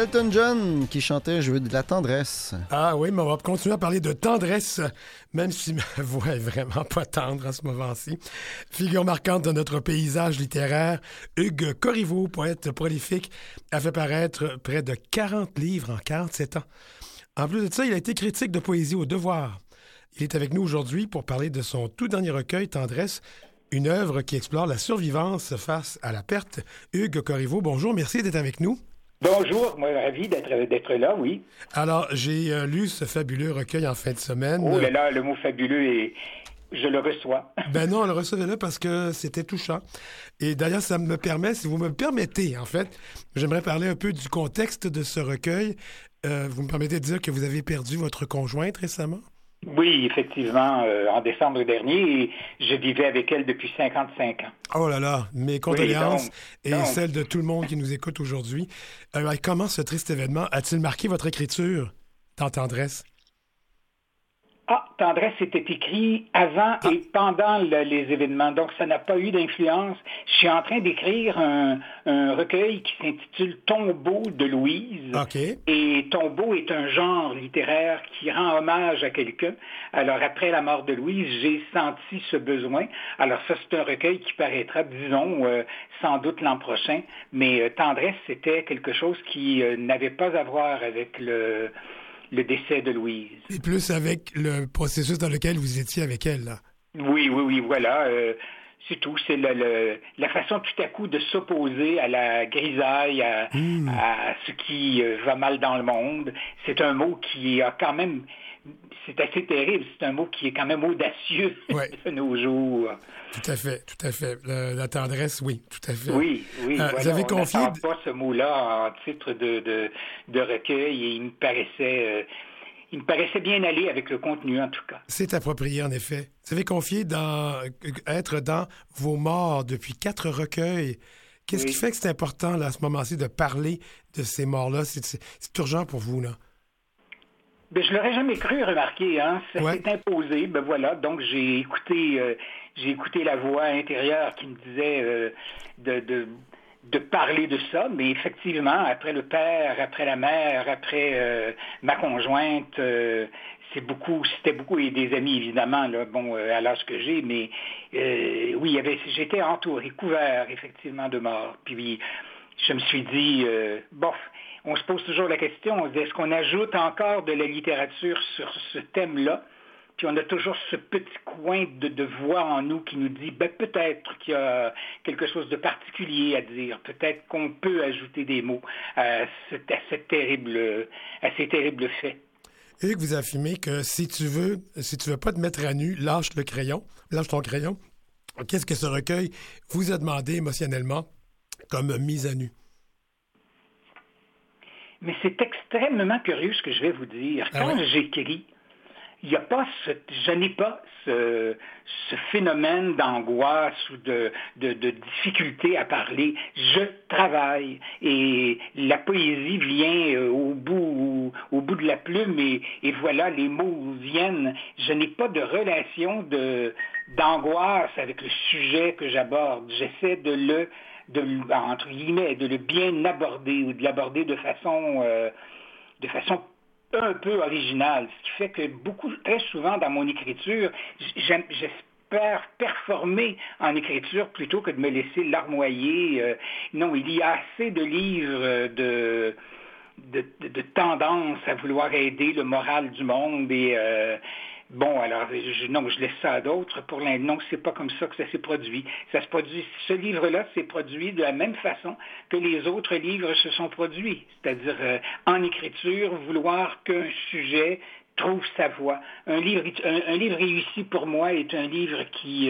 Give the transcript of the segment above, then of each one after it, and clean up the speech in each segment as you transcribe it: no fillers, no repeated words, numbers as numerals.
Elton John qui chantait « Je veux de la tendresse ». Ah oui, mais on va continuer à parler de tendresse, même si ma voix est vraiment pas tendre à ce moment-ci. Figure marquante de notre paysage littéraire, Hugues Corriveau, poète prolifique, a fait paraître près de 40 livres en 47 ans. En plus de ça, il a été critique de poésie au Devoir. Il est avec nous aujourd'hui pour parler de son tout dernier recueil, Tendresse, une œuvre qui explore la survivance face à la perte. Hugues Corriveau, bonjour, merci d'être avec nous. Bonjour, moi ravi d'être là, oui. Alors, j'ai lu ce fabuleux recueil en fin de semaine. Oh là là, le mot fabuleux, je le reçois. Ben non, on le recevait là parce que c'était touchant. Et d'ailleurs, ça me permet, si vous me permettez, en fait, j'aimerais parler un peu du contexte de ce recueil. Vous me permettez de dire que vous avez perdu votre conjointe récemment? Oui, effectivement, en décembre dernier, je vivais avec elle depuis 55 ans. Oh là là, mes condoléances donc, et celles de tout le monde qui nous écoute aujourd'hui. Comment ce triste événement a-t-il marqué votre écriture dans Tendresse? Ah, Tendresse était écrit avant et pendant les événements, donc ça n'a pas eu d'influence. Je suis en train d'écrire un recueil qui s'intitule Tombeau de Louise. Okay. Et tombeau est un genre littéraire qui rend hommage à quelqu'un. Alors après la mort de Louise, j'ai senti ce besoin. Alors ça, c'est un recueil qui paraîtra, disons, sans doute l'an prochain. Mais Tendresse, c'était quelque chose qui n'avait pas à voir avec le décès de Louise. Et plus avec le processus dans lequel vous étiez avec elle, là. Oui, voilà. C'est tout. C'est la façon tout à coup de s'opposer à la grisaille, à ce qui va mal dans le monde. C'est un mot qui a quand même... C'est assez terrible. C'est un mot qui est quand même audacieux de nos jours. Tout à fait. La tendresse, oui, tout à fait. Oui. Voilà, vous avez confié... On n'entend pas ce mot-là en titre de recueil et il me paraissait bien aller avec le contenu, en tout cas. C'est approprié, en effet. Vous avez confié être dans vos morts depuis 4 recueils. Qu'est-ce qui fait que c'est important, là, à ce moment-ci, de parler de ces morts-là? C'est urgent pour vous, là? Ben, je l'aurais jamais cru, remarquer, hein. Ça s'est imposé, ben voilà. Donc, j'ai écouté la voix intérieure qui me disait de parler de ça, mais effectivement, après le père, après la mère, après ma conjointe, c'était beaucoup et des amis, évidemment, là, à l'âge que j'ai, mais oui, j'étais entouré, couvert, effectivement, de morts. Puis, je me suis dit, on se pose toujours la question, est-ce qu'on ajoute encore de la littérature sur ce thème-là? Puis on a toujours ce petit coin de voix en nous qui nous dit, peut-être qu'il y a quelque chose de particulier à dire, peut-être qu'on peut ajouter des mots à ces terribles faits. Et que vous affirmez que si tu veux pas te mettre à nu, lâche ton crayon. Qu'est-ce que ce recueil vous a demandé émotionnellement comme mise à nu? Mais c'est extrêmement curieux ce que je vais vous dire. Quand j'écris, je n'ai pas ce phénomène d'angoisse ou de difficulté à parler. Je travaille et la poésie vient au bout de la plume et voilà, les mots viennent. Je n'ai pas de relation d'angoisse avec le sujet que j'aborde. J'essaie entre guillemets, de le bien aborder ou de l'aborder de façon un peu originale. Ce qui fait que très souvent dans mon écriture, j'espère performer en écriture plutôt que de me laisser larmoyer. Non, il y a assez de livres de tendance à vouloir aider le moral du monde et je laisse ça à d'autres. Non, c'est pas comme ça que ça s'est produit. Ce livre-là s'est produit de la même façon que les autres livres se sont produits. C'est-à-dire, en écriture, vouloir qu'un sujet trouve sa voix. Un livre réussi pour moi est un livre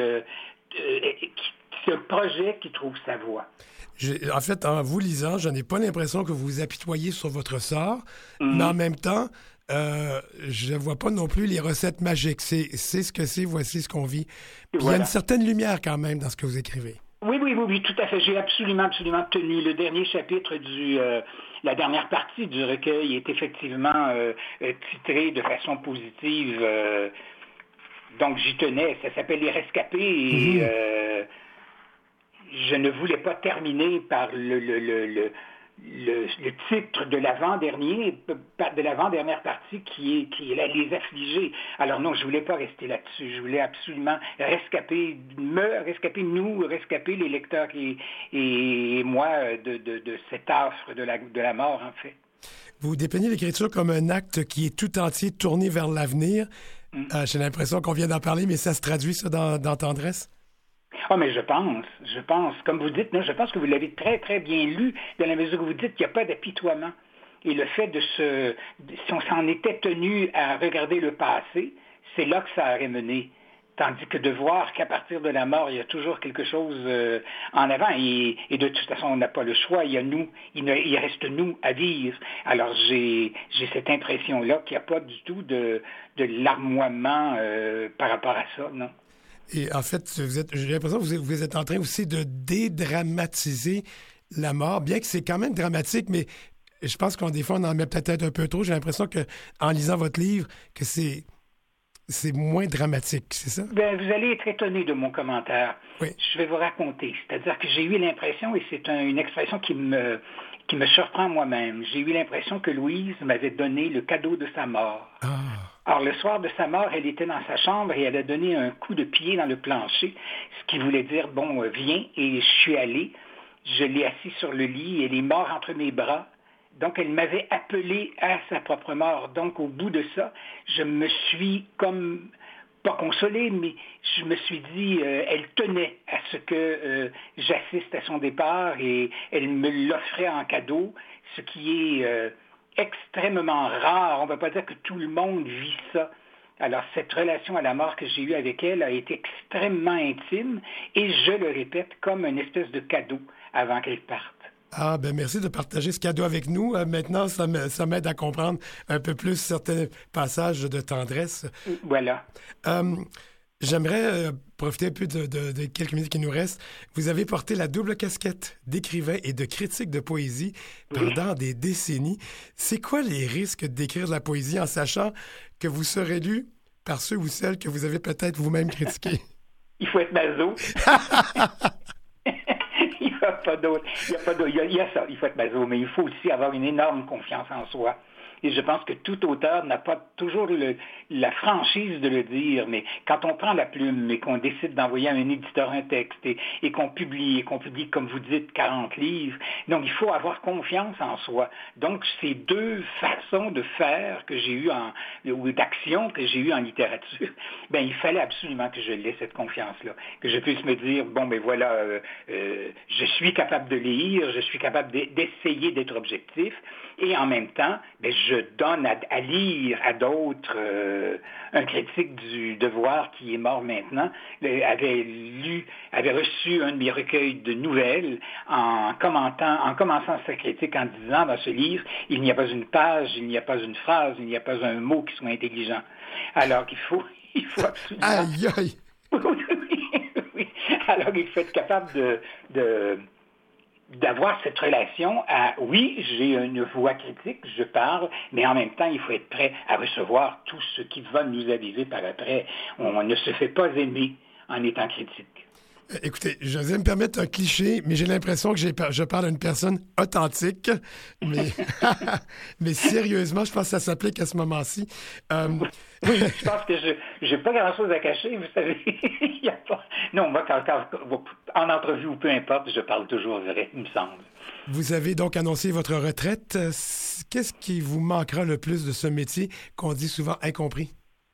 c'est un projet qui trouve sa voix. En fait, en vous lisant, je n'ai pas l'impression que vous vous apitoyez sur votre sort, mais en même temps, je ne vois pas non plus les recettes magiques. C'est ce que c'est, voici ce qu'on vit. Puis il y a une certaine lumière quand même dans ce que vous écrivez. Oui, tout à fait. J'ai absolument tenu. Le dernier chapitre la dernière partie du recueil est effectivement titré de façon positive. Donc j'y tenais. Ça s'appelle Les Rescapés et je ne voulais pas terminer par le titre de l'avant-dernière partie qui est Les Affligés. Alors non, je voulais pas rester là-dessus. Je voulais absolument rescaper les lecteurs et moi de cet affre de la mort, en fait. Vous dépeignez l'écriture comme un acte qui est tout entier tourné vers l'avenir. J'ai l'impression qu'on vient d'en parler, mais ça se traduit, ça, dans Tendresse? Ah, mais je pense, comme vous dites, non, je pense que vous l'avez très, très bien lu, dans la mesure où vous dites qu'il n'y a pas d'apitoiement. Et le fait si on s'en était tenu à regarder le passé, c'est là que ça aurait mené. Tandis que de voir qu'à partir de la mort, il y a toujours quelque chose en avant. Et de toute façon, on n'a pas le choix. Il y a nous. Il reste nous à vivre. Alors, j'ai cette impression-là qu'il n'y a pas du tout de larmoiement par rapport à ça, non? Et en fait, j'ai l'impression que vous êtes en train aussi de dédramatiser la mort, bien que c'est quand même dramatique, mais je pense qu'on des fois, on en met peut-être un peu trop. J'ai l'impression qu'en lisant votre livre, que c'est moins dramatique, c'est ça? Bien, vous allez être étonné de mon commentaire. Oui. Je vais vous raconter. C'est-à-dire que j'ai eu l'impression, et c'est une expression qui me surprend moi-même, j'ai eu l'impression que Louise m'avait donné le cadeau de sa mort. Ah. Alors, le soir de sa mort, elle était dans sa chambre et elle a donné un coup de pied dans le plancher, ce qui voulait dire, bon, viens, et je suis allé. Je l'ai assis sur le lit, elle est morte entre mes bras. Donc, elle m'avait appelé à sa propre mort. Donc, au bout de ça, je me suis comme, pas consolé, mais je me suis dit, elle tenait à ce que j'assiste à son départ et elle me l'offrait en cadeau, ce qui est extrêmement rare. On ne va pas dire que tout le monde vit ça. Alors, cette relation à la mort que j'ai eue avec elle a été extrêmement intime et, je le répète, comme une espèce de cadeau avant qu'elle parte. Ah, ben merci de partager ce cadeau avec nous. Maintenant, ça m'aide à comprendre un peu plus certains passages de Tendresse. Voilà. J'aimerais profiter un peu de quelques minutes qui nous restent. Vous avez porté la double casquette d'écrivain et de critique de poésie pendant des décennies. C'est quoi les risques d'écrire de la poésie en sachant que vous serez lu par ceux ou celles que vous avez peut-être vous-même critiqués? Il faut être maso. Il n'y a pas d'autre. Il y a ça, il faut être maso, mais il faut aussi avoir une énorme confiance en soi. Et je pense que tout auteur n'a pas toujours la franchise de le dire, mais quand on prend la plume et qu'on décide d'envoyer à un éditeur un texte et qu'on publie, comme vous dites, 40 livres, donc il faut avoir confiance en soi. Donc, ces deux façons de faire que j'ai eues ou d'action que j'ai eues en littérature, ben il fallait absolument que je laisse cette confiance-là, que je puisse me dire, bon, ben voilà, je suis capable de lire, je suis capable d'essayer d'être objectif, et en même temps, ben, je donne à lire à d'autres. Un critique du Devoir qui est mort maintenant avait reçu un de mes recueils de nouvelles en commençant sa critique en disant dans ce livre, il n'y a pas une page, il n'y a pas une phrase, il n'y a pas un mot qui soit intelligent. Alors qu'il faut absolument. Aïe aïe. Oui. Alors il faut être capable d'avoir cette relation à, oui, j'ai une voix critique, je parle, mais en même temps, il faut être prêt à recevoir tout ce qui va nous aviser par après. On ne se fait pas aimer en étant critique. Écoutez, je vais me permettre un cliché, mais j'ai l'impression que je parle à une personne authentique. Mais sérieusement, je pense que ça s'applique à ce moment-ci. Oui, je pense que je n'ai pas grand-chose à cacher, vous savez. Il y a pas... Non, moi, quand, en entrevue ou peu importe, je parle toujours vrai, il me semble. Vous avez donc annoncé votre retraite. Qu'est-ce qui vous manquera le plus de ce métier qu'on dit souvent incompris?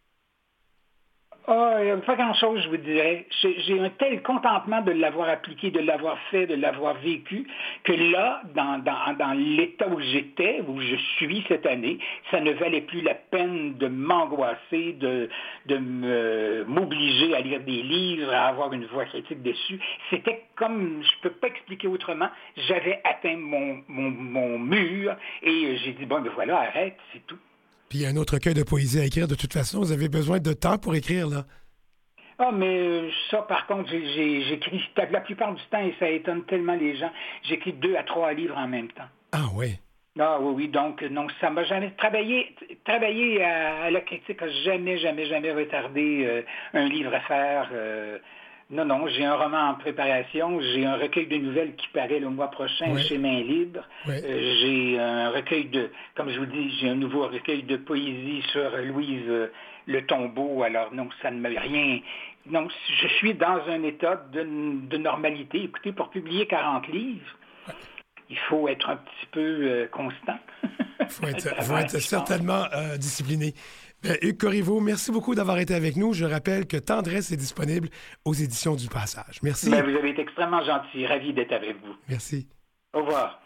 Pas grand-chose, je vous dirais. J'ai un tel contentement de l'avoir appliqué, de l'avoir fait, de l'avoir vécu, que là, dans l'état où j'étais, où je suis cette année, ça ne valait plus la peine de m'angoisser, de m'obliger à lire des livres, à avoir une voix critique dessus. C'était comme, je peux pas expliquer autrement, j'avais atteint mon mur et j'ai dit, bon, ben voilà, arrête, c'est tout. Puis il y a un autre recueil de poésie à écrire. De toute façon, vous avez besoin de temps pour écrire, là. Ah, mais ça, par contre, j'écris la plupart du temps, et ça étonne tellement les gens, j'écris 2 à 3 livres en même temps. Ah oui. Ah oui, donc non, ça m'a jamais travailler à la critique n'a jamais retardé un livre à faire. Non, j'ai un roman en préparation. J'ai un recueil de nouvelles qui paraît le mois prochain chez Main Libre. J'ai un recueil comme je vous dis, j'ai un nouveau recueil de poésie sur Louise Le Tombeau. Alors non, ça ne m'a rien... Non, je suis dans un état de normalité. Écoutez, pour publier 40 livres, il faut être un petit peu constant. Il faut être certainement discipliné. Hugues Corriveau, merci beaucoup d'avoir été avec nous. Je rappelle que Tendresse est disponible aux éditions du Passage. Merci. Vous avez été extrêmement gentil. Ravi d'être avec vous. Merci. Au revoir.